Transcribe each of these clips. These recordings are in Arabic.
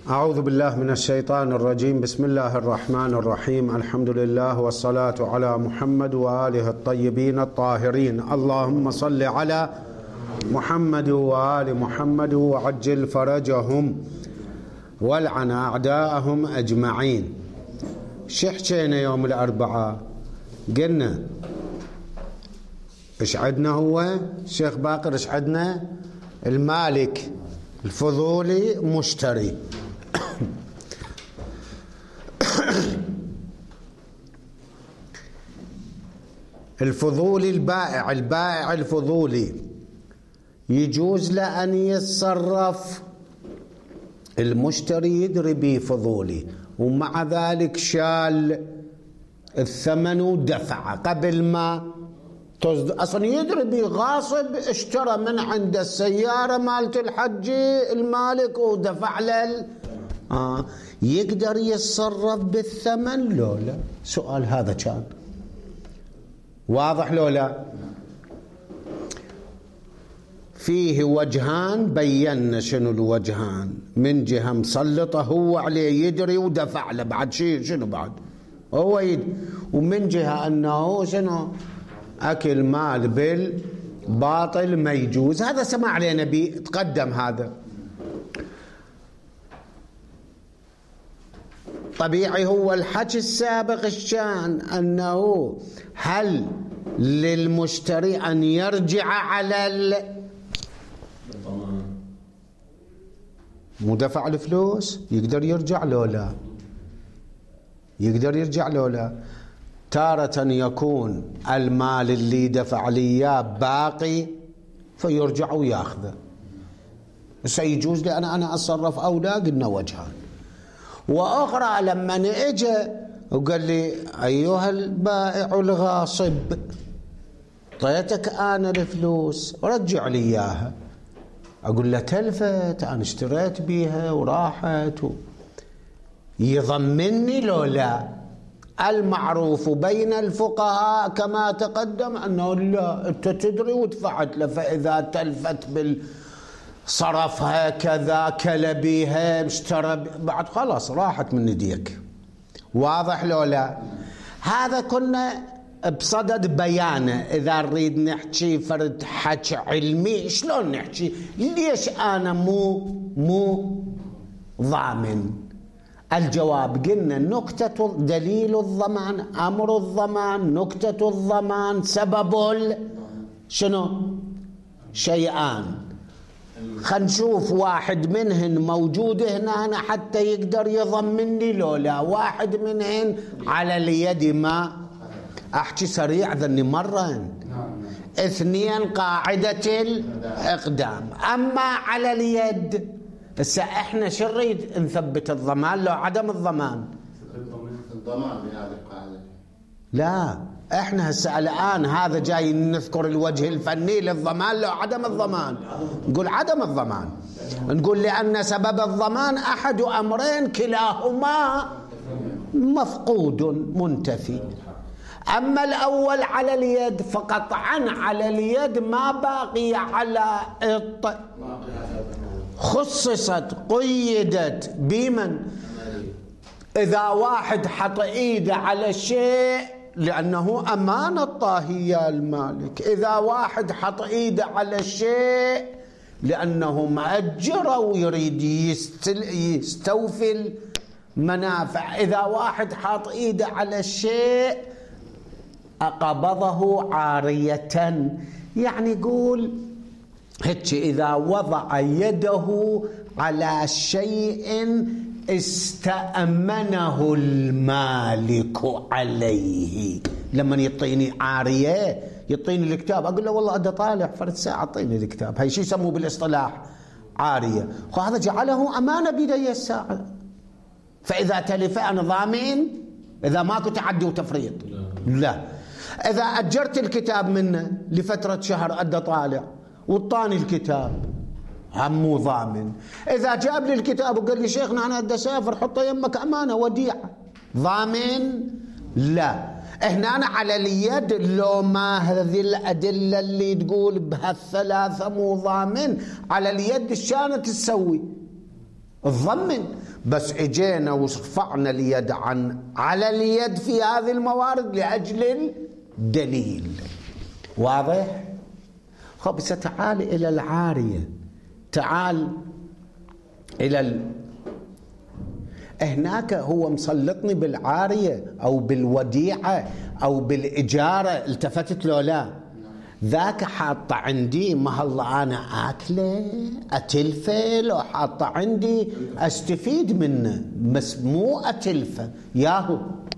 أعوذ بالله من الشيطان الرجيم. بسم الله الرحمن الرحيم. الحمد لله والصلاة على محمد وآله الطيبين الطاهرين. اللهم صل على محمد وآل محمد وعجل فرجهم والعن أعداءهم أجمعين. شو حكينا يوم الأربعاء؟ قلنا إيش عندنا؟ هو الشيخ باقر إيش عندنا؟ المالك الفضولي مشتري. الفضولي البائع الفضولي يجوز له أن يتصرف، المشتري يدري به فضولي ومع ذلك شال الثمن ودفعه قبل ما أصلا يدري به غاصب، اشترى من عند السيارة مالت الحج المالك ودفع له يقدر يتصرف بالثمن لو لا؟ سؤال هذا كان واضح لو لا؟ فيه وجهان، بينا شنو الوجهان. من جهة مسلطة هو عليه يدري ودفع له بعد شنو بعد هو يدري، ومن جهة أنه شنو أكل مال بالباطل ما يجوز. هذا سمع علينا به تقدم. هذا طبيعي. هو الحكي السابق الشان أنه هل للمشتري أن يرجع على مو دفع الفلوس؟ يقدر يرجع لو لا؟ يقدر يرجع لو لا؟ تارة يكون المال اللي دفع لي اياه باقي فيرجع وياخذه، سيجوز لي أنا أتصرف أو لا؟ قلنا وجهان. وأخرى لما اجى وقال لي أيها البائع الغاصب طيتك أنا الفلوس رجع لي إياها، أقول له تلفت أنا اشتريت بيها وراحت يضمني لو لا؟ المعروف بين الفقهاء كما تقدم أنه لا، أنت تدري ودفعت له، فإذا تلفت صرفها كذا كلبيها اشترى بعد خلاص راحت من يديك. واضح لو لا؟ هذا كنا بصدد بيانه. إذا نريد نحكي فرد حكي علمي شلون نحكي؟ ليش أنا مو ضامن؟ الجواب قلنا نكتة دليل الضمان، أمر الضمان، نكتة الضمان، سبب شنو؟ شيئان. خلينا نشوف واحد منهن موجود هنا حتى يقدر يضمنني لو لا. واحد منهن على اليد، ما أحكي سريع ذني مرة. اثنين قاعدة الإقدام. أما على اليد هسه احنا شو نريد نثبت؟ الضمان لو عدم الضمان؟ الضمان بهذه القاعدة. لا، احنا هسه الآن هذا جاي نذكر الوجه الفني للضمان لو عدم الضمان. نقول عدم الضمان، نقول لأن سبب الضمان أحد أمرين كلاهما مفقود منتفي. أما الأول على اليد فقطعا على اليد ما باقي على خصصت قيدت بمن؟ إذا واحد حط إيده على شيء لأنه أمانة طاهية المالك، إذا واحد حط إيده على شيء لأنه مأجر ويريد يستوفي المنافع، إذا واحد حط إيده على شيء أقبضه عارية. يعني يقول هيك إذا وضع يده على شيء استأمنه المالك عليه. لما يعطيني عارية يعطيني الكتاب أقول له والله أدى طالع فرد ساعة أعطيني الكتاب، هاي شو يسموه بالاصطلاح؟ عارية. هذا جعله أمانة بيدي الساعة، فإذا تلف أنا ضامن إذا ماكو تعدي وتفريط؟ لا. إذا أجرت الكتاب منه لفترة شهر أدى طالع وطاني الكتاب هم مو ضامن. إذا جاب لي الكتاب وقال لي شيخنا أنا أدى سافر حطه يمك أمانة وديعة، ضامن؟ لا. هنا أنا على اليد لو ما هذه الأدلة اللي تقول بهالثلاثة مو ضامن، على اليد شانت تسوي؟ تضمن، بس اجينا ورفعنا اليد على اليد في هذه الموارد لأجل الدليل. واضح؟ خب تعال إلى العارية، تعال إلى هناك هو مسلطني بالعارية أو بالوديعة أو بالإجارة، التفتت له لا؟ ذاك حاطة عندي، ما هلا أنا أكله أتلفه، لو حاطة عندي أستفيد منه، بس مو أتلفه ياهو.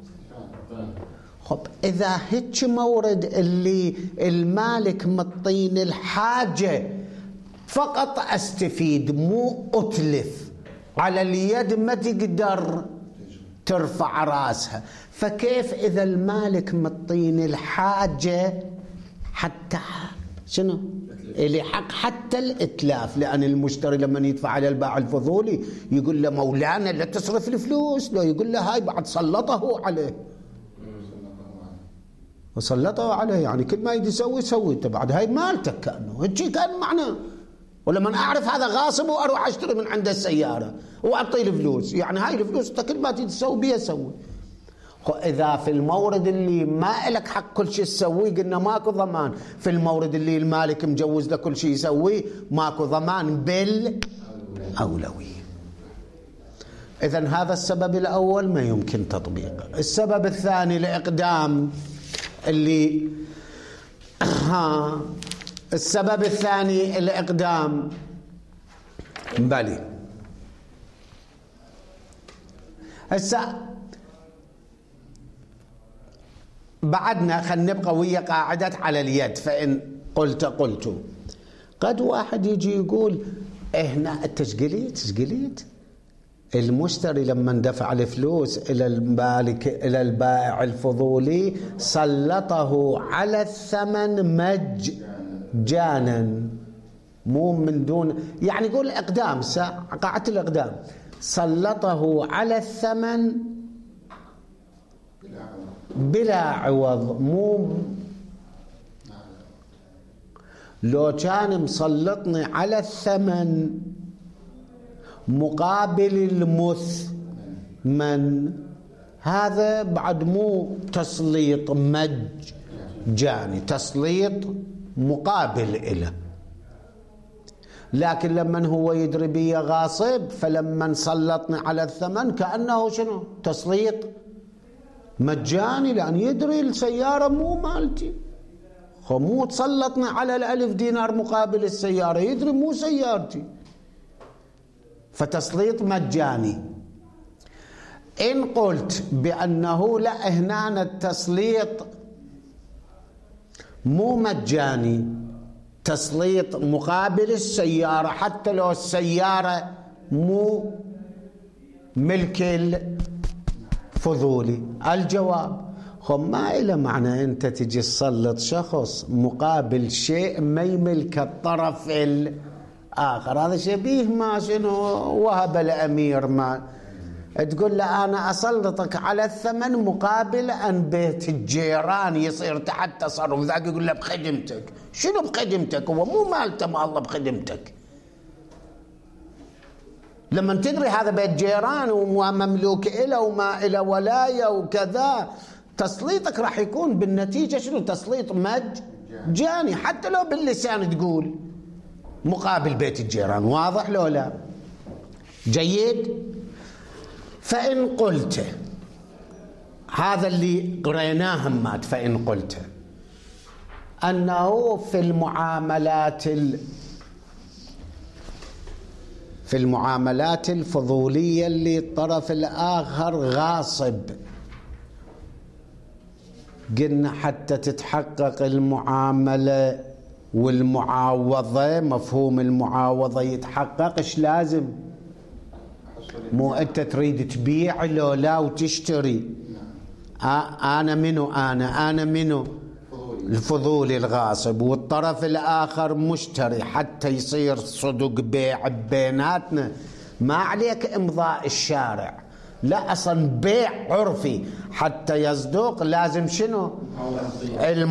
خب إذا هيك مورد اللي المالك مطين الحاجة فقط أستفيد مو أتلف، على اليد ما تقدر ترفع راسها، فكيف إذا المالك مطين الحاجة حتى شنو اللي حق حتى الإتلاف؟ لأن المشتري لما يدفع على البائع الفضولي يقول له مولانا لا تصرف الفلوس، لو يقول له هاي بعد سلطه عليه، وسلطه عليه يعني كل ما يدي يسوي انت بعد هاي مالتك، كأنه هيك كان معناه. ولما اعرف هذا غاصب واروح اشتري من عنده السياره واعطيه الفلوس، يعني هاي الفلوس انت كل ما تيجي تسوي بيها سوي. اذا في المورد اللي ما لك حق كل شيء تسويه قلنا ماكو ضمان، في المورد اللي المالك مجوز له كل شيء يسويه ماكو ضمان بالأولوية. إذن هذا السبب الأول ما يمكن تطبيقه. السبب الثاني الإقدام اللي السبب الثاني الإقدام بلي. هسه بعدنا خلينا نبقى ويا قاعدة على اليد، فإن قلت قد واحد يجي يقول هنا تشقليت المشتري لما دفع الفلوس إلى المالك إلى البائع الفضولي سلطه على الثمن مجانا، مو من دون، يعني يقول إقدام قاعدة الإقدام سلطه على الثمن بلا عوض، مو لو كان مسلطني على الثمن مقابل المثمن، هذا بعد مو تسليط مجاني، تسليط مقابل إله. لكن لما هو يدري بي غاصب، فلما سلطني على الثمن كأنه شنو؟ تسليط مجاني، لأن يدري السيارة مو مالتي، مو تسلطني على ال1000 دينار مقابل السيارة، يدري مو سيارتي، فتسليط مجاني. إن قلت بأنه لا، هنا التسليط مو مجاني، تسليط مقابل السيارة، حتى لو السيارة مو ملك الفضولي. الجواب ما إله معنى أنت تجي تسلط شخص مقابل شيء ما يملك الطرف الآخر، هذا شبيه ما شنو وهب الأمير ما تقول له أنا أسلطك على الثمن مقابل أن بيت الجيران يصير تحت تصرف، ذاك يقول له بخدمتك. شنو بخدمتك؟ هو مو مالته، ما الله بخدمتك. لما تدري هذا بيت جيران ومملوك إله وما إله ولاية وكذا، تسليطك راح يكون بالنتيجة شنو؟ تسليط مجاني، حتى لو باللسان تقول مقابل بيت الجيران. واضح لو لا؟ جيد. فإن قلت هذا اللي قريناه همات، فإن قلت أنه في المعاملات الفضولية اللي الطرف الآخر غاصب، قلنا حتى تتحقق المعاملة والمعاوضة، مفهوم المعاوضة يتحقق، إيش لازم؟ مو أنت تريد تبيع لو لا وتشتري. أنا منو الفضولي الغاصب، والطرف الآخر مشتري، حتى يصير صدق بيع بيناتنا، ما عليك إمضاء الشارع، لا أصلا بيع عرفي، حتى يصدق لازم شنو؟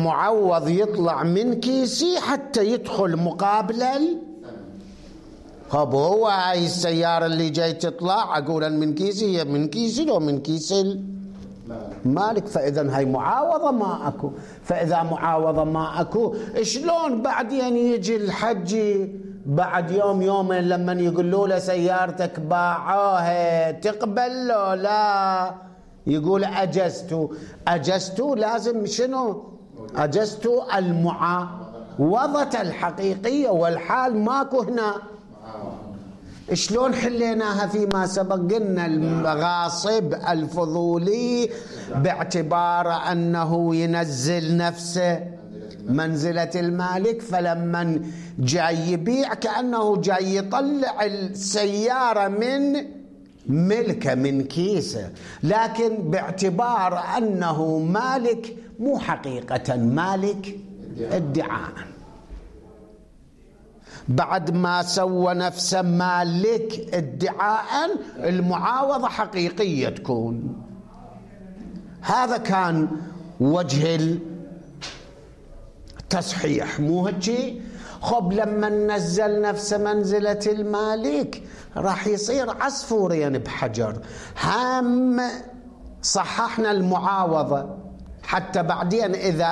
المعوض يطلع من كيسي حتى يدخل مقابل خب هو هاي السيارة اللي جاي تطلع أقول من كيسي، هي من كيسي لو من كيس مالك. فإذا هاي معاوضة ما أكو. فإذا معاوضة ما أكو، شلون بعدين يجي الحجي بعد يوم يومين لما يقولوا له سيارتك باعوها تقبل له؟ لا، يقول أجزت لازم شنو؟ أجزت المعاوضة الحقيقية، والحال ماكو هنا. شلون حليناها فيما سبق؟ قلنا الغاصب الفضولي باعتبار أنه ينزل نفسه منزلة المالك، فلما جاي يبيع كأنه جاي يطلع السيارة من ملكه من كيسه، لكن باعتبار أنه مالك مو حقيقة مالك، ادعاء. بعد ما سوى نفسه مالك ادعاء، المعاوضة حقيقية تكون. هذا كان وجه التصحيح، مو هيك؟ خب لما نزل نفسه منزلة المالك راح يصير عصفورين بحجر. هم صححنا المعاوضة حتى بعدين إذا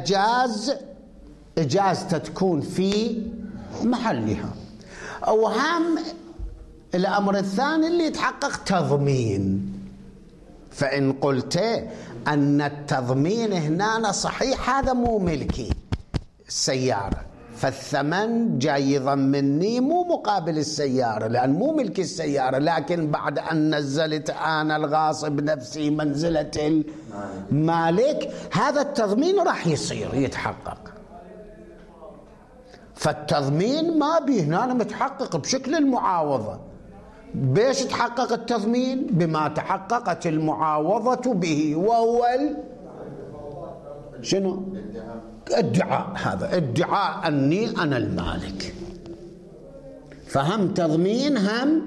إجازته تكون في محلها. أو هم الأمر الثاني اللي يتحقق تضمين. فإن قلت أن التضمين هنا صحيح، هذا مو ملكي السيارة، فالثمن جاي يضمني مو مقابل السيارة لأن مو ملك السيارة، لكن بعد أن نزلت أنا الغاصب نفسي منزلة المالك، هذا التضمين راح يصير يتحقق. فالتضمين ما به هنا متحقق بشكل المعاوضة. بيش تحقق التضمين؟ بما تحققت المعاوضة به، وهو شنو؟ ادعاء. هذا ادعاء أني أنا المالك. فهم تضمين هم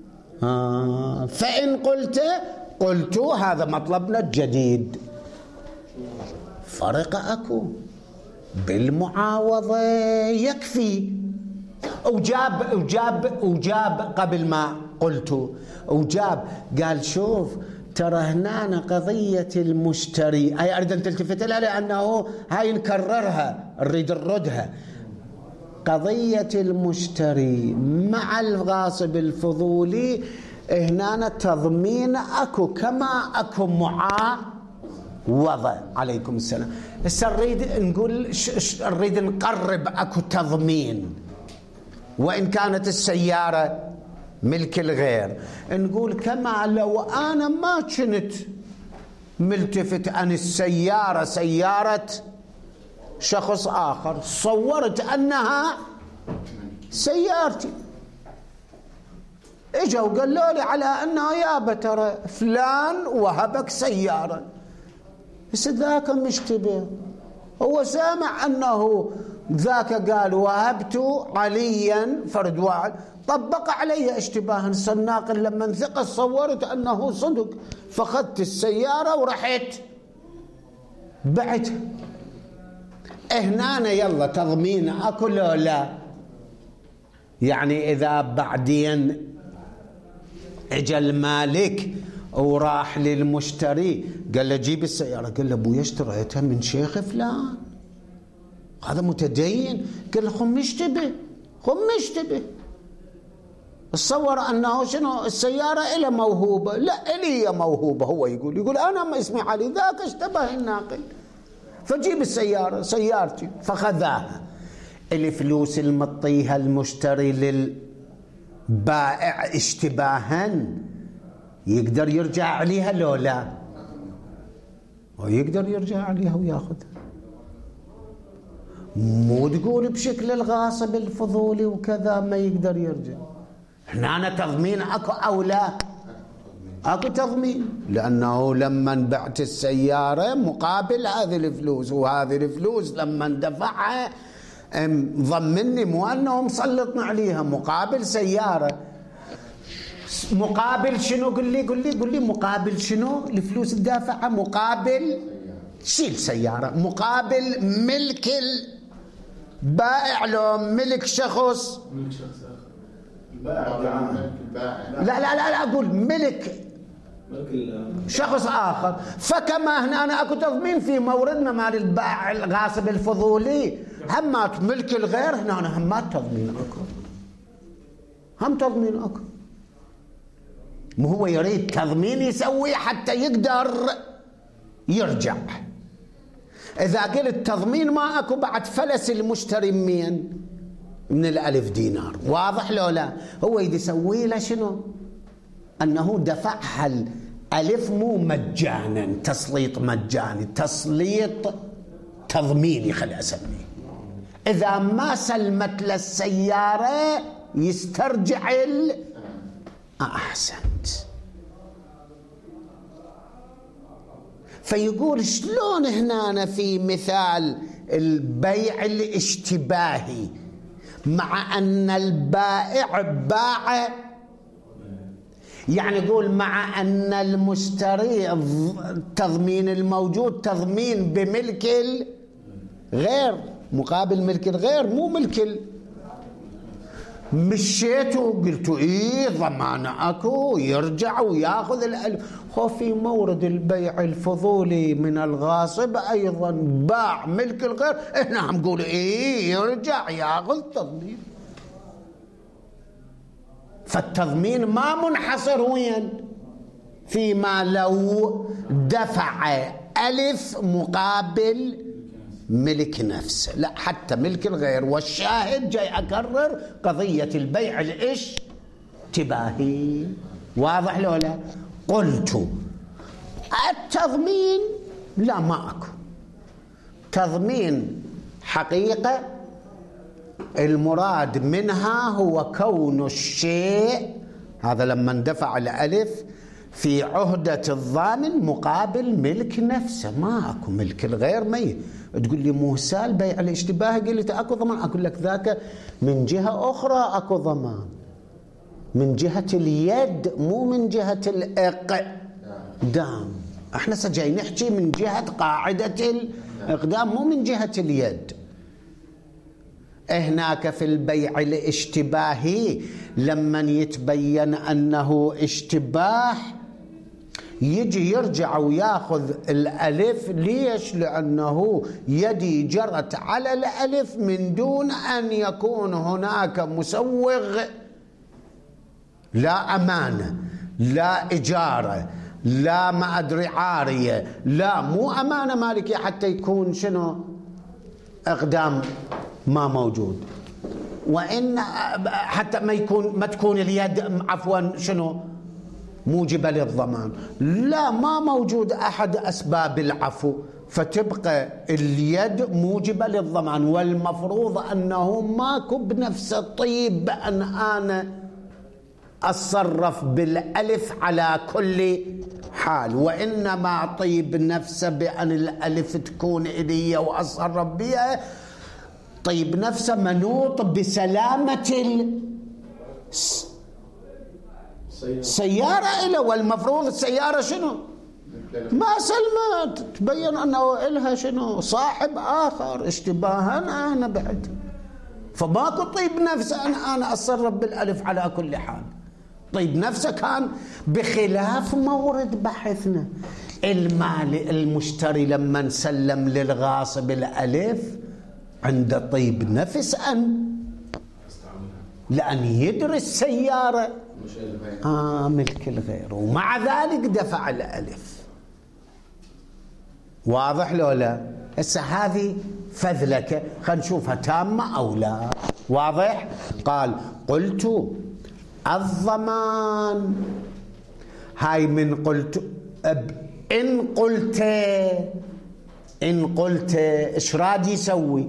فإن قلت هذا مطلبنا الجديد. فرق أكو بالمعاوضة يكفي. وجاب قبل ما قلت، وجاب قال شوف ترى هنا قضية المشتري، هاي أريد أن تلتفت لها لأنه هاي نكررها نريد نردها. قضية المشتري مع الغاصب الفضولي هنا تضمين أكو كما أكو معاوضة. عليكم السلام. هسه نريد نقرب أكو تضمين وإن كانت السيارة ملك الغير. نقول كما لو أنا ما كنت ملتفت أن السيارة سيارة شخص آخر، صورت أنها سيارتي، إجا وقالوا لي على أنه يابا ترى فلان وهبك سيارة. بس ذاك مشتبه، هو سامع أنه ذاك قال وهبت عليا فرد واحد، طبق علي اشتباها الناقل لما انثقل صورت أنه صدق، فأخذت السيارة ورحت بعتها. هنا يلا تضمين أكو لا؟ يعني إذا بعدين اجى المالك وراح للمشتري قال له جيب السيارة، قال له ابويا اشتريتها من شيخ فلان هذا متدين، قال له خم اشتبه تصور أنه شنو السيارة إلى موهوبة، لا إلي موهوبة. هو يقول أنا ما اسمي علي، ذاك اشتبه الناقل، فجيب السيارة سيارتي. فخذاها. الفلوس المطيها المشتري للبائع اشتباها يقدر يرجع عليها لو لا؟ ويقدر يرجع عليها وياخذها. مو تقول بشكل الغاصب الفضولي وكذا ما يقدر يرجع. هنا تضمين أكو أو لا؟ أكو تضمين، لأنه لما بعت السيارة مقابل هذه الفلوس، وهذه الفلوس لما دفعها ضمني، مو أنه مسلطنا عليها، مقابل سيارة. مقابل شنو؟ قل لي مقابل شنو الفلوس الدافعة؟ مقابل شيل سيارة، مقابل ملك البائع لو ملك شخص لا لا لا أقول ملك شخص آخر. فكما هنا أنا أكو تضمين في موردنا مال البائع الغاصب الفضولي، همات ملك الغير هنا أنا همات تضمين أكو، هم تضمين أكو. مو هو يريد تضمين يسوي حتى يقدر يرجع. إذا قلت تضمين ما أكو بعد فلس المشتري من الألف دينار. واضح لو لا؟ هو يسوي له شنو؟ أنه دفعها الألف مو مجانا، تسليط مجاني، تسليط تضميني خلي أسميه. إذا ما سلمت للسيارة يسترجع أحسنت. فيقول شلون هنا في مثال البيع الاشتباهي مع أن البائع باع، يعني يقول مع أن المشتري التضمين الموجود تضمين بملك الغير مقابل ملك الغير مو ملك مشيتوا قلتوا إيه ضمان أكو يرجع وياخذ الألف. هو في مورد البيع الفضولي من الغاصب أيضا باع ملك الغير، إحنا عم نقول إيه يرجع ياخذ تضمين. فالتضمين ما منحصر وين؟ فيما لو دفع ألف مقابل ملك نفسه، لا حتى ملك الغير. والشاهد جاي أكرر قضية البيع الاشتباهي. واضح لو لا؟ قلت التضمين لا ما أكو تضمين حقيقة، المراد منها هو كون الشيء هذا لما اندفع الألف في عهدة الضامن مقابل ملك نفسه. ما أكو ملك الغير ميت. تقول لي موسى البيع الاشتباهي، قل لي أكو ضمان. أقول لك ذاك من جهة أخرى أكو ضمان، من جهة اليد مو من جهة الإقدام. احنا سجاي نحكي من جهة قاعدة الإقدام مو من جهة اليد. هناك في البيع الاشتباهي لما يتبين أنه اشتباه يجي يرجع وياخذ الألف. ليش؟ لأنه يدي جرت على الألف من دون أن يكون هناك مسوغ، لا أمانة لا إجارة لا ما أدري عارية، لا مو أمانة مالكية حتى يكون شنو إقدام ما موجود، وإن حتى ما تكون اليد عفوا شنو موجبة للضمان. لا ما موجود أحد أسباب العفو، فتبقى اليد موجبة للضمان. والمفروض أنه ماكو بنفس الطيب بأن أنا أتصرف بالألف على كل حال، وإنما طيب نفسه بأن الألف تكون إلي وأتصرف بها. طيب نفسه منوط بسلامة السيارة إله، والمفروض السيارة شنو ما سلمت، تبين أنه إلها شنو صاحب آخر اشتباها أنا بعد. فماكو طيب نفسه أنا أتصرف بالألف على كل حال. طيب نفسه كان بخلاف مورد بحثنا. المال المشتري لما سلم للغاصب الألف عند طيب نفس لأن يدري السيارة ملك الغير، ومع ذلك دفع الألف. واضح لو لا؟ هسه هذه فذلكة، خلينا نشوفها تامة أو لا. واضح؟ قال قلت الضمان. هاي من قلت إن قلت إيش راد يسوي؟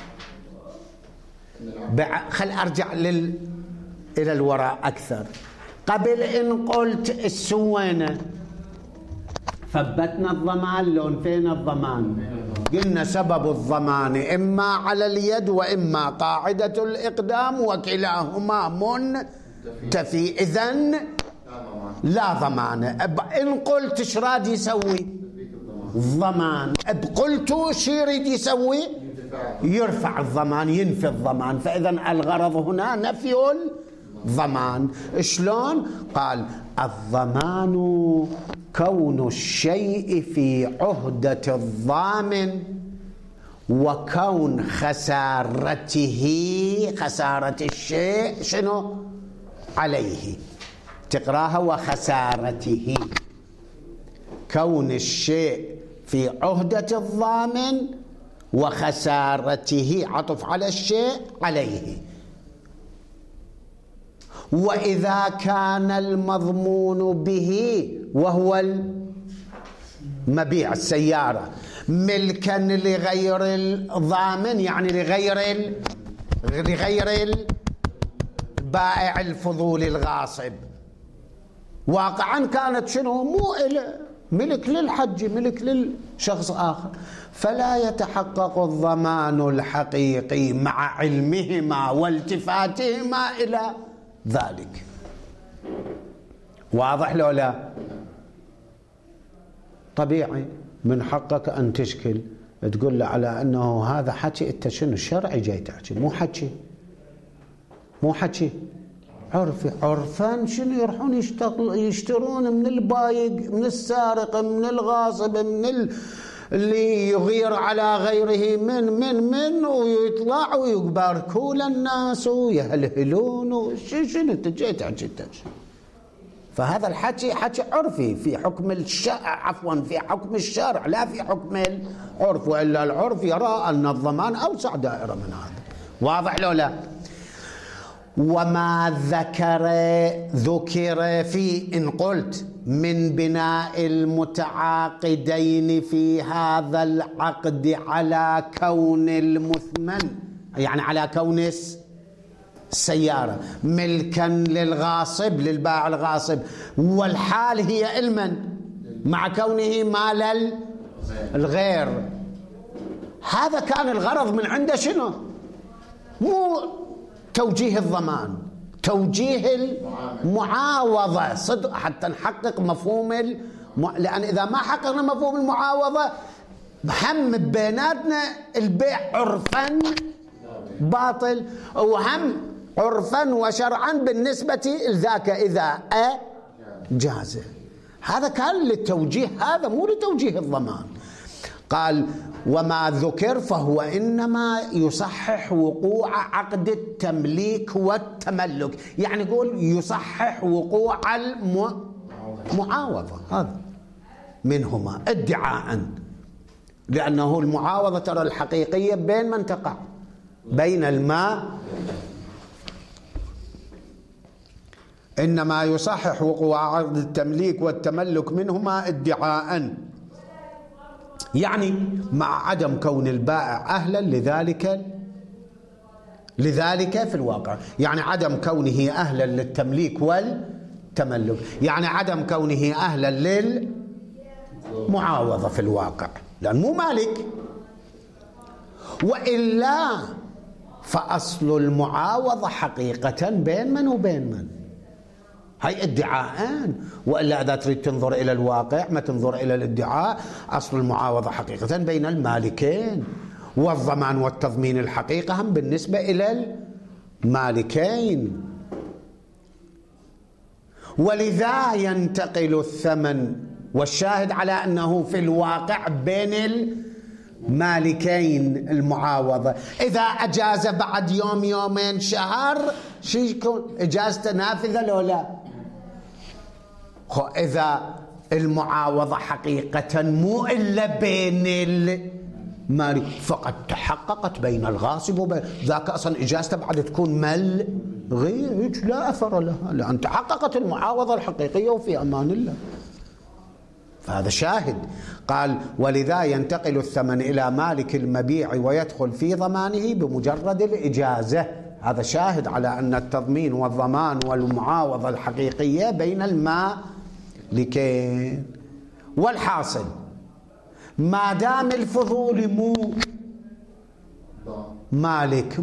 خل أرجع إلى الوراء أكثر. قبل إن قلت السوينة ثبتنا الضمان، لون فين الضمان؟ قلنا سبب الضمان إما على اليد وإما قاعدة الإقدام، وكلاهما منتفي، إذن لا ضمان. إن قلت إيش راد يسوي؟ الضمان. قلت شو يريد يسوي؟ يرفع الضمان، ينفي الضمان. فإذا الغرض هنا نفي ضمان. شلون؟ قال الضمان كون الشيء في عهدة الضامن وكون خسارته، خسارة الشيء شنو؟ عليه. تقراها وخسارته، كون الشيء في عهدة الضامن وخسارته، عطف على الشيء عليه. وإذا كان المضمون به وهو المبيع السيارة ملكا لغير الضامن، يعني لغير البائع الفضولي الغاصب، واقعا كانت شنو؟ مو ملك للحج، ملك للشخص آخر، فلا يتحقق الضمان الحقيقي مع علمهما والتفاتهما إلى ذلك. واضح لو لا؟ طبيعي من حقك أن تشكل تقول له على أنه هذا حكي، أنت شنو الشرعي جاي تحكي؟ مو حكي عرفي. عرفان شنو؟ يروحون يشترون من البايق، من السارق، من الغاصب، من اللي يغير على غيره، من ويطلعوا ويباركوا للناس ويهلهلون. شنو انت جاي تحكي؟ فهذا الحكي حكي عرفي في حكم الشرع، عفوا في حكم الشرع لا في حكم العرف، والا العرف يرى ان الضمان اوسع دائره من هذا. واضح لو لا؟ وما ذكر في إن قلت من بناء المتعاقدين في هذا العقد على كون المثمن، يعني على كون السيارة ملكا للغاصب، للبائع الغاصب، والحال هي المن مع كونه مال الغير. هذا كان الغرض من عنده شنو؟ مو توجيه الضمان، توجيه المعاوضة صدق، حتى نحقق مفهوم لأن إذا ما حققنا مفهوم المعاوضة هم بيناتنا البيع عرفا باطل، وهم عرفا وشرعا بالنسبة لذاك إذا جاز. هذا كان للتوجيه، هذا مو لتوجيه الضمان. قال وما ذكر فهو إنما يصحح وقوع عقد التمليك والتملك، يعني يقول يصحح وقوع المعاوضة هذا منهما ادعاء، لأنه المعاوضة ترى الحقيقية بين من تقع؟ بين الماء. إنما يصحح وقوع عقد التمليك والتملك منهما ادعاء، يعني مع عدم كون البائع أهلا لذلك في الواقع، يعني عدم كونه أهلا للتمليك والتملك، يعني عدم كونه أهلا للمعاوضة في الواقع، لأن مو مالك. وإلا فأصل المعاوضة حقيقة بين من وبين من؟ هاي ادعاءان، وإلا إذا تريد تنظر إلى الواقع ما تنظر إلى الادعاء. أصل المعاوضة حقيقة بين المالكين، والضمان والتضمين الحقيقة هم بالنسبة إلى المالكين، ولذا ينتقل الثمن. والشاهد على أنه في الواقع بين المالكين المعاوضة. إذا أجاز بعد يوم يومين شهر شو يكون؟ إجازته نافذة لو لا؟ إذا المعاوضة حقيقة مو إلا بين المالك، فقد تحققت بين الغاصب وبين ذاك، أصلا إجازته بعد تكون غير لا أثر لها، لأن تحققت المعاوضة الحقيقية وفي أمان الله. فهذا شاهد. قال ولذا ينتقل الثمن إلى مالك المبيع ويدخل في ضمانه بمجرد الإجازة. هذا شاهد على أن التضمين والضمان والمعاوضة الحقيقية بين المالكين. والحاصل ما دام الفضول مو مالك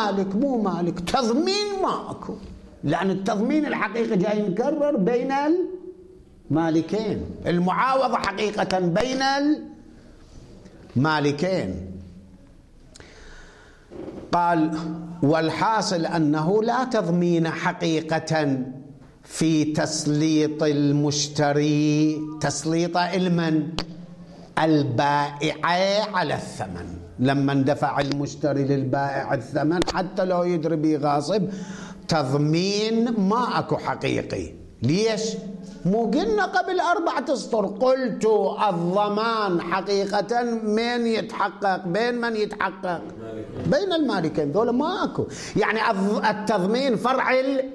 تضمين ما أكو، لأن التضمين الحقيقي جاي مكرر بين المالكين، المعاوضة حقيقة بين المالكين. قال والحاصل أنه لا تضمين حقيقة في تسليط المشتري، تسليط المن البائع على الثمن. لما دفع المشتري للبائع الثمن حتى لو يدري به غاصب، تضمين ما أكو حقيقي. ليش؟ مو قلنا قبل 4 أسطر قلت الضمان حقيقة من يتحقق؟ بين من يتحقق؟ بين المالكين، ذولا ما أكو. يعني التضمين فرع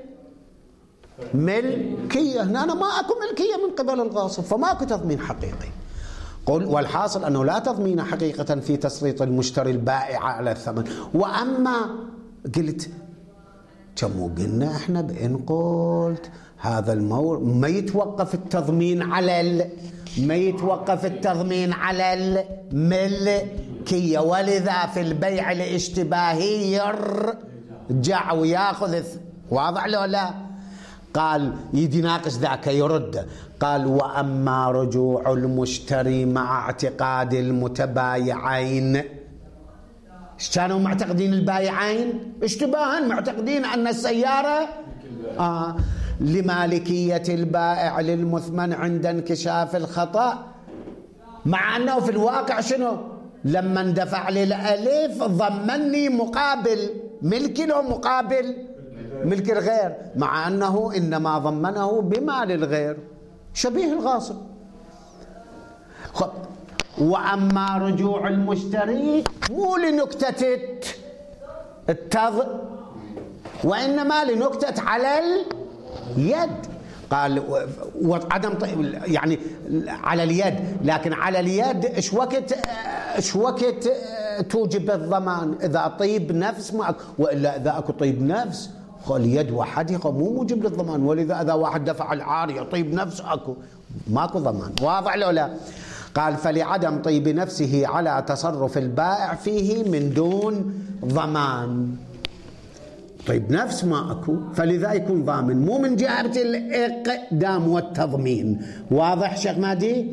الملكية، هنا ما أكو ملكية من قبل الغاصب، فما أكو تضمين حقيقي. قل والحاصل أنه لا تضمين حقيقة في تسليط المشتري البائع على الثمن. وأما قلت كم قلنا احنا بإن قلت هذا المورد ما يتوقف التضمين على الملكية، ولذا في البيع الاشتباهي يرجع وياخذ. واضح لو لا؟ قال يناقش ذاك يرد، قال وأما رجوع المشتري مع اعتقاد المتبايعين. ايش كانوا معتقدين البايعين؟ اشتباها، معتقدين أن السيارة لمالكية البائع للمثمن عند انكشاف الخطأ، مع أنه في الواقع شنو؟ لما اندفع للألف ضمني مقابل ملكي له مقابل ملك الغير، مع أنه إنما ضمنه بمال الغير، شبيه الغاصب. وأما رجوع المشتري مو لنكتة وإنما لنكتة على اليد. قال وعدم يعني على اليد، لكن على اليد ايش وقت توجب الضمان؟ إذا طيب نفس ما وإلا إذا أكو طيب نفس اليد وحدها مو موجب للضمان. ولذا إذا واحد دفع العارية طيب نفس ماكو ضمان. واضح لو لا؟ قال فلعدم طيب نفسه على تصرف البائع فيه من دون ضمان. طيب نفس ما أكو، فلذا يكون ضامن، مو من جهة الإقدام والتضمين. واضح شيخ مهدي؟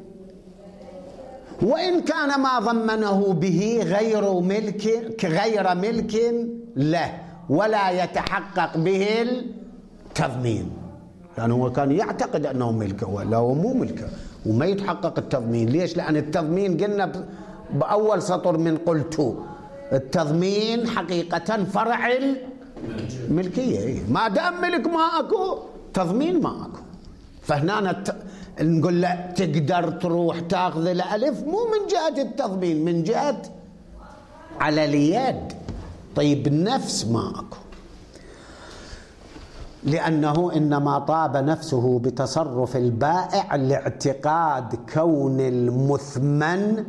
وإن كان ما ضمنه به غير ملك له ولا يتحقق به التضمين، لأنه هو كان يعتقد أنه ملكه ولا هو مو ملكه وما يتحقق التضمين. ليش؟ لأن التضمين قلنا بأول سطر من قلت التضمين حقيقة فرع الملكية. ما دام ملك ما أكو تضمين، ما أكو. فهنا نقول له تقدر تروح تاخذ الألف مو من جهة التضمين، من جهة على اليد طيب النفس ما أكو، لأنه إنما طاب نفسه بتصرف البائع لاعتقاد كون المثمن،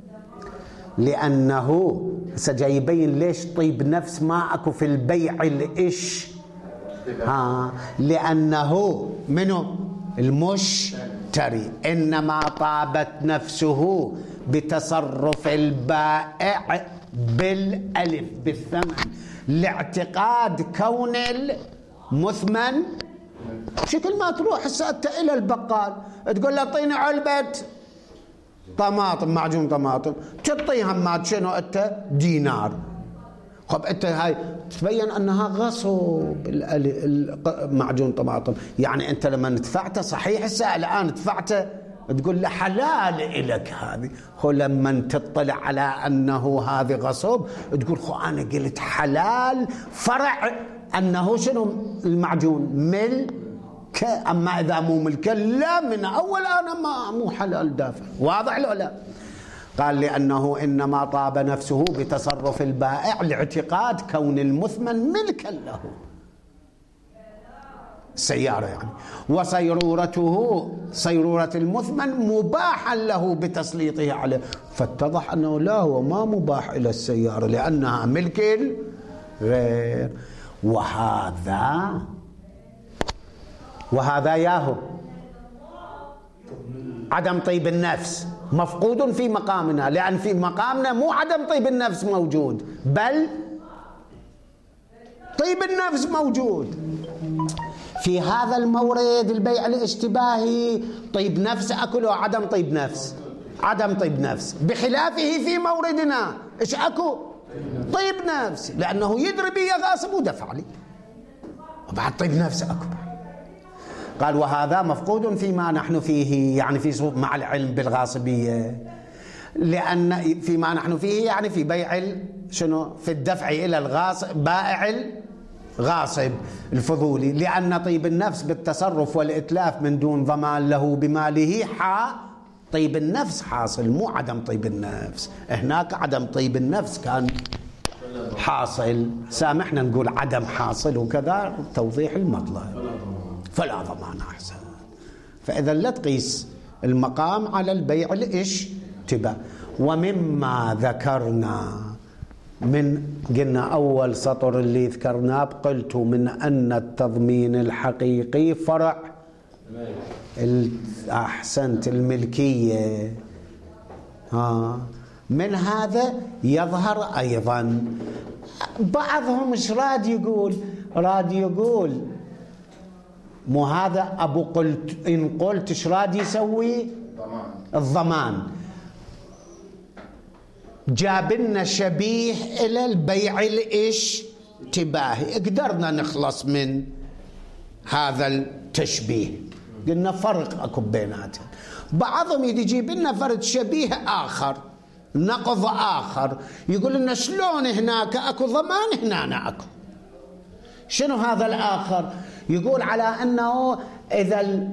لأنه سجى يبين ليش طيب نفس ما أكو في البيع لأنه منه المشتري إنما طابت نفسه بتصرف البائع بالألف بالثمن لاعتقاد كون المثمن. شكل ما تروح السادة إلى البقال تقول له اعطيني علبة طماطم، معجون طماطم، تعطيها ما شنو انت دينار. خب انت هاي تبين انها غصب معجون طماطم. يعني انت لما دفعته صحيح هسه الان دفعته تقول له حلال إلك هذه. خو لما تطلع على انه هذه غصب تقول خو انا قلت حلال فرع انه شنو المعجون ملك، اما اذا مو ملك لا من اول انا ما مو حلال دافع. واضح لو لا؟ قال لأنه إنما طاب نفسه بتصرف البائع لاعتقاد كون المثمن ملكا له، السيارة يعني، صيرورة المثمن مباحا له بتسليطه عليه. فاتضح أنه لا، هو ما مباح إلى السيارة لأنها ملك الغير. وهذا ياهو عدم طيب النفس مفقود في مقامنا، لأن في مقامنا مو عدم طيب النفس موجود، بل طيب النفس موجود. في هذا المورد البيع الاشتباهي طيب نفس أكل وعدم طيب نفس، عدم طيب نفس، بخلافه في موردنا إيش أكو؟ طيب نفس، لأنه يدري بي غاصب ودفع لي، وبعد طيب نفس أكبر. قال وهذا مفقود فيما نحن فيه، يعني في مع العلم بالغاصبية، لأن فيما نحن فيه يعني في بيع شنو؟ في الدفع إلى الغاصب، بائع الغاصب الفضولي، لأن طيب النفس بالتصرف والإتلاف من دون ضمان له بماله طيب النفس حاصل، مو عدم طيب النفس. هناك عدم طيب النفس كان حاصل، سامحنا نقول عدم حاصل، وكذا توضيح المطلب. فلا ضمان أحسن. فإذا لا تقيس المقام على البيع الاشتباه. ومما ذكرنا من قلنا أول سطر اللي ذكرناه، قلت من أن التضمين الحقيقي فرع أحسنت الملكية. من هذا يظهر أيضا بعضهم مش راد يقول مو هذا أبو قلت إن قلت إيش راد يسوي؟ الضمان. جاب لنا شبيه إلى البيع الاشتباهي، قدرنا نخلص من هذا التشبيه. قلنا فرق أكو بيناتهم. بعضهم يجيب لنا فرد شبيه آخر، نقض آخر، يقول لنا شلون هناك أكو ضمان هنا أكو. شنو هذا الآخر؟ يقول على أنه إذا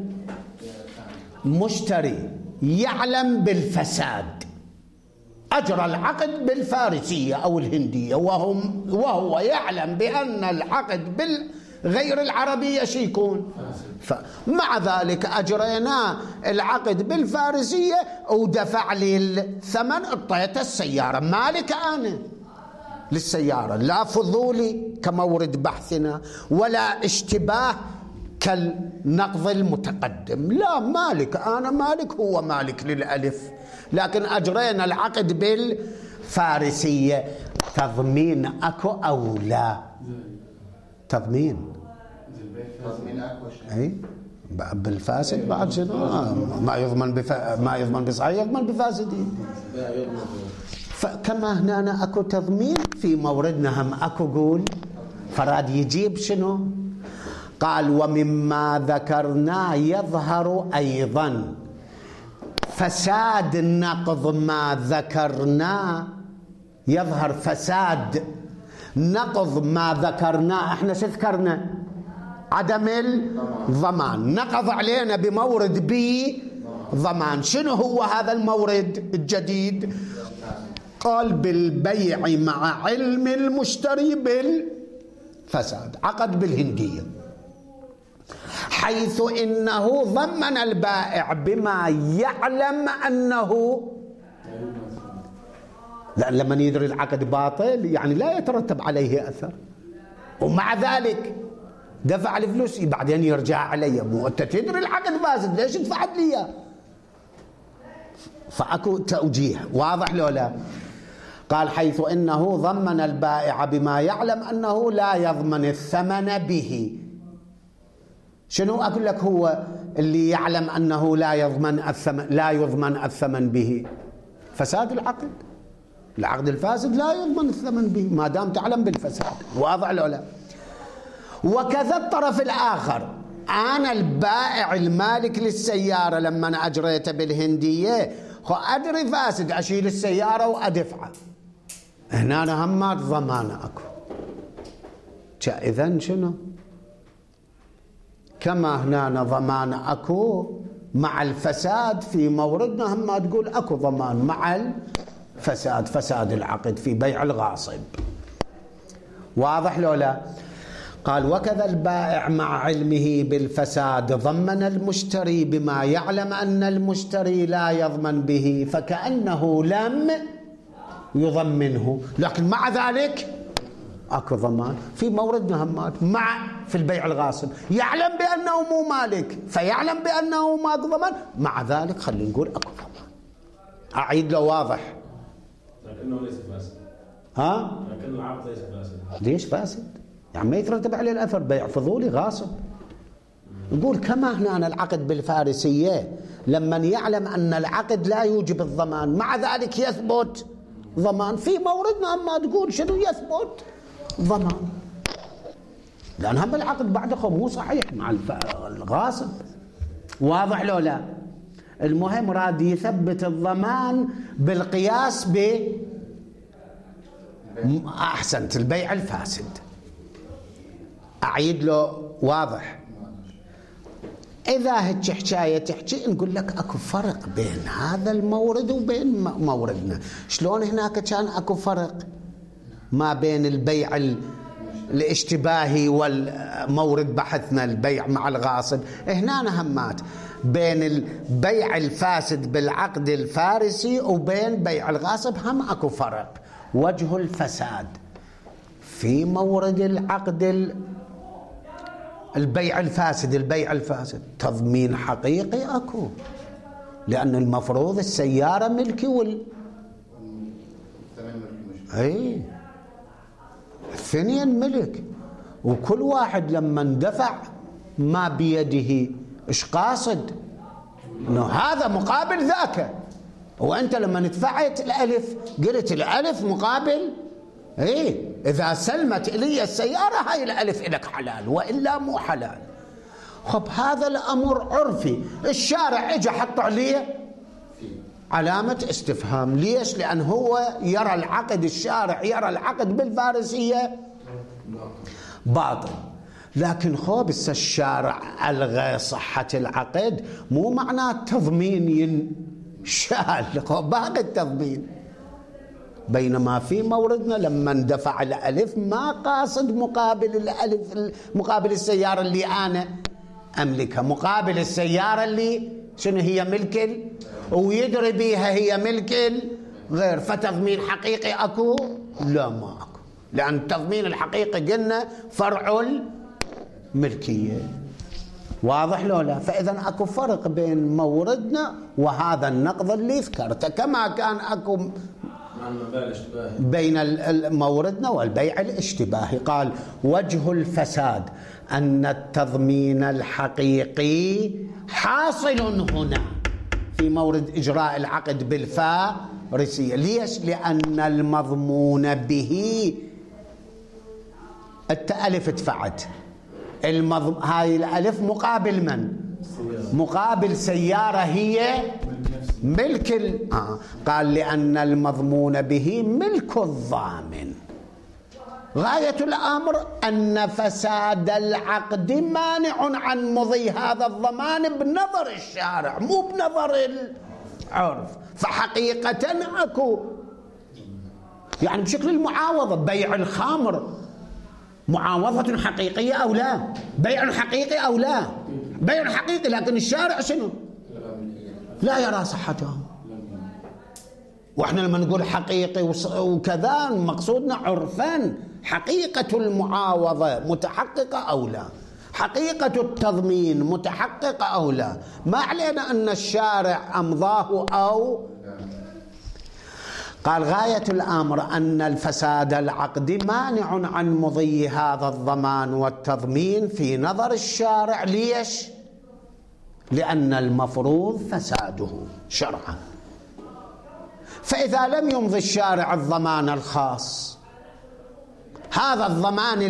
المشتري يعلم بالفساد، أجرى العقد بالفارسية أو الهندية، وهو يعلم بأن العقد بالغير العربية شي يكون، مع ذلك أجرينا العقد بالفارسية ودفع لي الثمن، اعطيت السيارة، مالك أنا للسيارة، لا فضولي كمورد بحثنا ولا اشتباه كالنقض المتقدم، لا مالك أنا مالك، هو مالك للألف، لكن أجرينا العقد بالفارسية. تضمين أكو أو لا؟ تضمين أكو. أي بالفاسد بعد شنو؟ ما يضمن بصحيح، يضمن بفاسدين. فكما هنا أكو تضمين، في موردنا هم أكو قول فراد يجيب شنو؟ قال ومما ذكرنا يظهر أيضا فساد النقض ما ذكرنا، يظهر فساد نقض ما ذكرنا. احنا شو ذكرنا؟ عدم الضمان، نقض علينا بمورد بي ضمان. شنو هو هذا المورد الجديد؟ قال بالبيع مع علم المشتري بالفساد، عقد بالهندية، حيث إنه ضمن البائع بما يعلم أنه، لأن لما يدري العقد باطل يعني لا يترتب عليه أثر، ومع ذلك دفع الفلوس بعدين يرجع علي. مو أنت تدري العقد فاسد، ليش دفعت لي إياه؟ فأكو توجيه واضح لو لا؟ قال حيث إنه ضمن البائع بما يعلم أنه لا يضمن الثمن به. شنو أقول لك هو اللي يعلم أنه لا يضمن الثمن به؟ فساد العقد، العقد الفاسد لا يضمن الثمن به ما دام تعلم بالفساد. واضح لو لا؟ وكذا الطرف الآخر، أنا البائع المالك للسيارة لما أنا أجريت بالهندية أدري فاسد، أشيل السيارة وأدفعه، هنا أنا همات ضمان أكو. إذن شنو؟ كما هنا ضمان أكو مع الفساد، في موردنا هم تقول أكو ضمان مع الفساد، فساد العقد في بيع الغاصب. واضح لو لا؟ قال وكذا البائع مع علمه بالفساد ضمن المشتري بما يعلم أن المشتري لا يضمن به، فكأنه لم يضمنه، لكن مع ذلك اكو ضمان. في موردنا همات مع في البيع الغاصب يعلم بأنه مو مالك، فيعلم بأنه ماكو ضمان، مع ذلك خلينا نقول اكو ضمان. أعيد له واضح؟ لكنه ليس فاسد. لكن العقد ليس فاسد. ليش فاسد؟ يعني ما يترتب عليه الأثر، بيع فضولي غاصب. نقول كما هنا العقد بالفارسية لما يعلم أن العقد لا يوجب الضمان، مع ذلك يثبت ضمان في موردنا، أما تقول شنو يثبت ضمان، لأن هم العقد بعده مو صحيح مع الغاصب. واضح لو لا؟ المهم راد يثبت الضمان بالقياس أحسنت البيع الفاسد. أعيد له واضح. إذا هيك حكاية تحكي نقول لك أكو فرق بين هذا المورد وبين موردنا. شلون هناك كان أكو فرق ما بين البيع الاشتباهي والمورد بحثنا البيع مع الغاصب، هنا همات بين البيع الفاسد بالعقد الفارسي وبين بيع الغاصب هم أكو فرق. وجه الفساد في مورد العقد البيع الفاسد تضمين حقيقي أكو، لأن المفروض السيارة ملكي أي الثنين ملك، وكل واحد لما اندفع ما بيده إيش قاصد؟ إنه هذا مقابل ذاك. وأنت لما دفعت الألف قلت الألف مقابل إيه، إذا سلمت لي السيارة هاي الألف إلك حلال وإلا مو حلال. خب هذا الأمر عرفي، الشارع إجا حط عليه علامة استفهام. ليش؟ لأن هو يرى العقد، الشارع يرى العقد بالفارسية باطل. لكن خبز الشارع ألغى صحة العقد، مو معناه تضمين ينشال، باقي التضمين. بينما في موردنا لما اندفع الألف ما قاصد مقابل الألف، مقابل السيارة اللي أنا أملكها، مقابل السيارة اللي شنو هي ملك ويدري بيها هي ملك غير. فتضمين حقيقي أكو؟ لا ما أكو، لأن التضمين الحقيقي قلنا فرع الملكية. واضح لو لا؟ فإذا أكو فرق بين موردنا وهذا النقض اللي ذكرته، كما كان أكو بين موردنا والبيع الاشتباهي. قال وجه الفساد أن التضمين الحقيقي حاصل هنا في مورد إجراء العقد بالفارسية. ليش؟ لأن المضمون به الألف دفعت هاي الألف مقابل من؟ مقابل سيارة هي ملك قال لأن المضمون به ملك الضامن. غاية الأمر أن فساد العقد مانع عن مضي هذا الضمان بنظر الشارع مو بنظر العرف. فحقيقة أكو يعني بشكل المعاوضة، بيع الخمر معاوضة حقيقية أو لا؟ بيع حقيقي أو لا؟ بيع حقيقي، لكن الشارع شنو؟ لا يرى صحته. واحنا لما نقول حقيقي وكذا مقصودنا عرفان حقيقة المعاوضة متحققة أو لا، حقيقة التضمين متحققة أو لا، ما علينا أن الشارع أمضاه أو. قال غاية الأمر أن الفساد العقد مانع عن مضي هذا الضمان والتضمين في نظر الشارع. ليش؟ لأن المفروض فساده شرعا. فإذا لم يمضي الشارع الضمان الخاص، هذا الضمان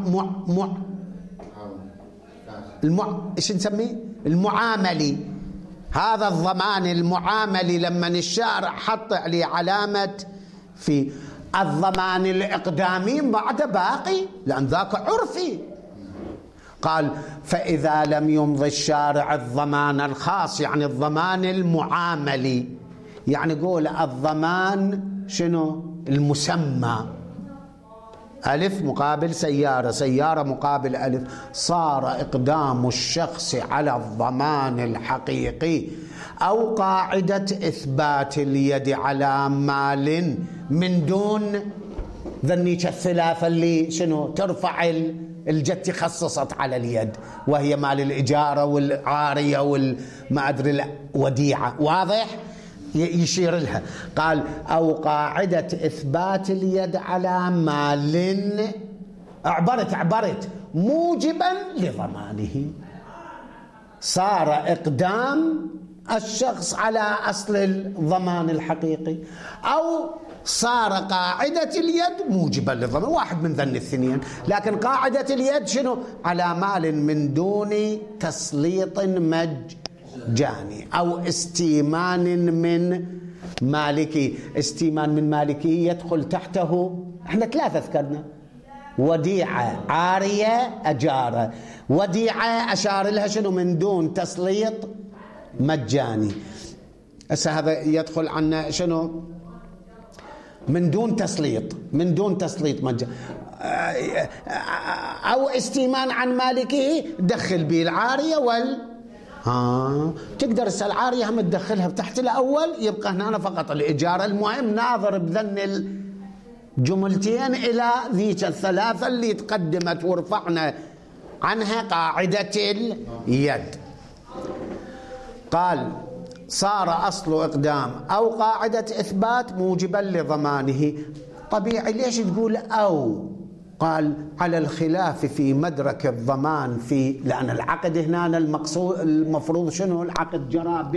إيش نسميه؟ المعاملي، هذا الضمان المعاملي لما الشارع حط عليه علامة في الضمان الإقدامي بعد باقي، لأن ذاك عرفي. قال فإذا لم يمضي الشارع الضمان الخاص، يعني الضمان المعاملي، يعني قول الضمان شنو؟ المسمى، ألف مقابل سيارة، سيارة مقابل ألف، صار إقدام الشخص على الضمان الحقيقي أو قاعدة إثبات اليد على مال من دون ذنيك الثلاثة اللي شنو ترفع الجت خصصت على اليد، وهي مال الإجارة والعارية والما أدري الوديعة. واضح؟ يشير لها. قال أو قاعدة إثبات اليد على مال عبرت موجبا لضمانه. صار إقدام الشخص على أصل الضمان الحقيقي، أو صار قاعدة اليد موجبا للضمان، واحد من ذن الاثنين. لكن قاعدة اليد شنو؟ على مال من دون تسليط مجاني أو استيمان من مالكي. استيمان من مالكي يدخل تحته، احنا ثلاثة ذكرنا: وديعة، عارية، أجارة. وديعة أشار لها شنو؟ من دون تسليط مجاني. هسه هذا يدخل عنا شنو؟ من دون تسليط، من دون تسليط مجاني أو استيمان عن مالكه، دخل به العارية تقدر العارية هم تدخلها تحت الأول، يبقى هنا فقط الإجارة. المهم ناظر بذن الجملتين إلى ذيك الثلاثة اللي تقدمت ورفعنا عنها قاعدة اليد. قال: صار أصل إقدام أو قاعدة إثبات موجبا لضمانه. طبيعي ليش تقول أو؟ قال: على الخلاف في مدرك الضمان لأن العقد هنا المفروض شنو؟ العقد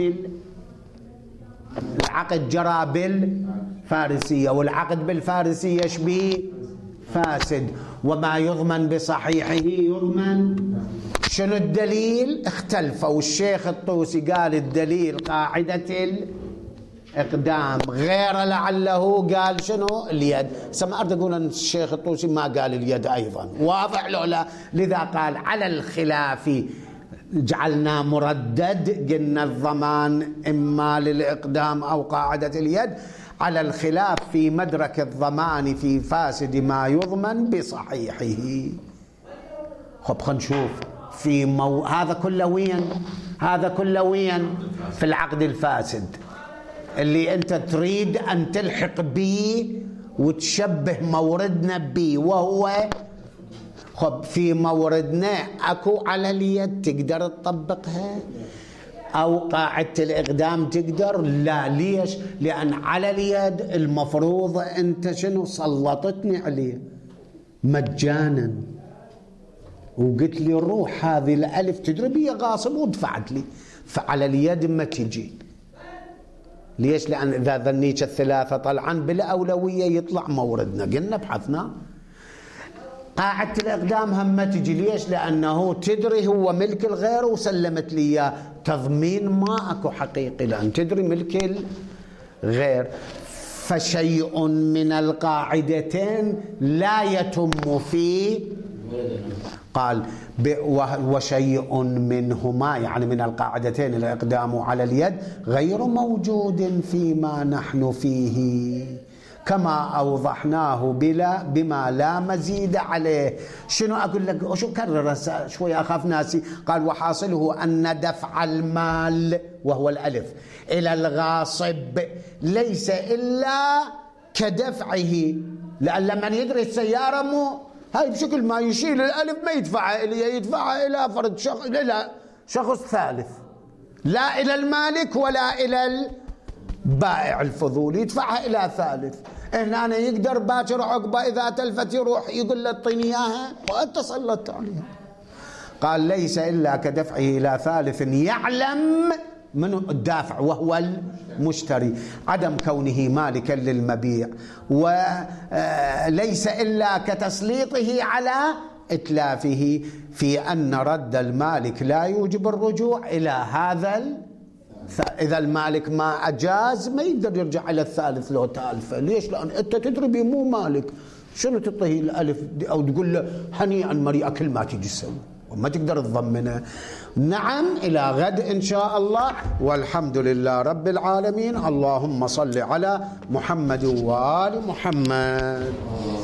جرى بالفارسية، والعقد بالفارسية شبيه فاسد، وما يضمن بصحيحه يضمن. شنو الدليل؟ اختلفوا. الشيخ الطوسي قال الدليل قاعدة الإقدام، غير لعله قال شنو؟ اليد. ما أريد أقول أن الشيخ الطوسي ما قال اليد أيضا، واضح لو لا؟ لذا قال على الخلاف جعلنا مردد، قلنا الضمان إما للإقدام أو قاعدة اليد. على الخلاف في مدرك الضمان في فاسد ما يضمن بصحيحه. خب خلينا نشوف هذا كله وين؟ هذا كله وين؟ في العقد الفاسد اللي أنت تريد أن تلحق به وتشبه موردنا به، وهو خب في موردنا أكو على اليد تقدر تطبقها أو قاعدة الإقدام تقدر؟ لا. ليش؟ لأن على اليد المفروض أنت شنو؟ سلطتني عليه مجانا وقلت لي روح هذه الألف تدري هي غاصب ودفعت لي، فعلى اليد ما تجي. ليش؟ لأن إذا ذنيك الثلاثة طلعا بالأولوية يطلع موردنا، قلنا بحثنا. قاعدة الإقدام هم ما تجي. ليش؟ لأنه تدري هو ملك الغير وسلمت لي إياه، تضمين ما أكو حقيقي لأن تدري ملك الغير. فشيء من القاعدتين لا يتم فيه. قال وشيء منهما، يعني من القاعدتين الإقدام على اليد، غير موجود فيما نحن فيه كما أوضحناه بما لا مزيد عليه. شنو أقول لك؟ شو كرر شوي أخاف ناسي. قال وحاصله أن دفع المال وهو الألف إلى الغاصب ليس إلا كدفعه، لأن لما يدري السيارة مو هاي بشكل ما يشيل الألف ما يدفعها إليه، يدفعها إلى فرد شخص، إلى شخص ثالث، لا إلى المالك ولا إلى البائع الفضولي، يدفعها إلى ثالث. هنا أنا يقدر باكر عقبة إذا تلفت يروح يقول له اعطيني إياها وأنت سلطت عليها. قال ليس إلا كدفعه إلى ثالث يعلم من الدافع وهو المشتري عدم كونه مالكا للمبيع، وليس إلا كتسليطه على إتلافه، في أن رد المالك لا يوجب الرجوع إلى هذا. إذا المالك ما أجاز ما يقدر يرجع إلى الثالث لو تالفه. ليش؟ لأن أنت تدري بي مو مالك، شنو تعطيه الألف أو تقول له هنيئا مريئا كل ما تيجي تسوي وما تقدر تضمنه. نعم، إلى غد إن شاء الله، والحمد لله رب العالمين. اللهم صل على محمد وآل محمد.